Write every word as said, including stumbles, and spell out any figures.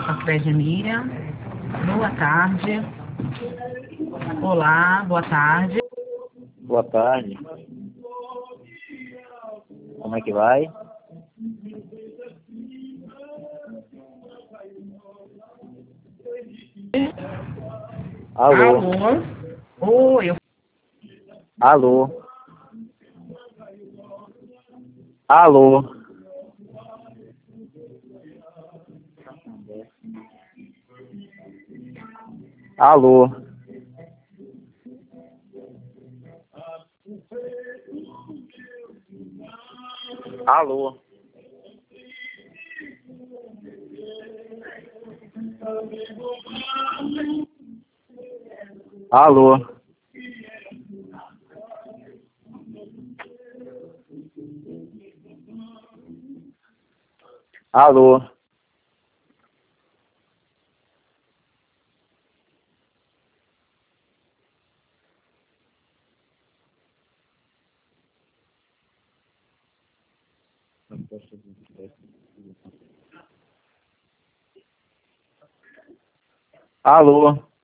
Café Miriam. Boa tarde. Olá, boa tarde. Boa tarde. Como é que vai? Alô? Alô? Oi, eu... Alô? Alô? Alô? Alô? Alô? Alô? Alô?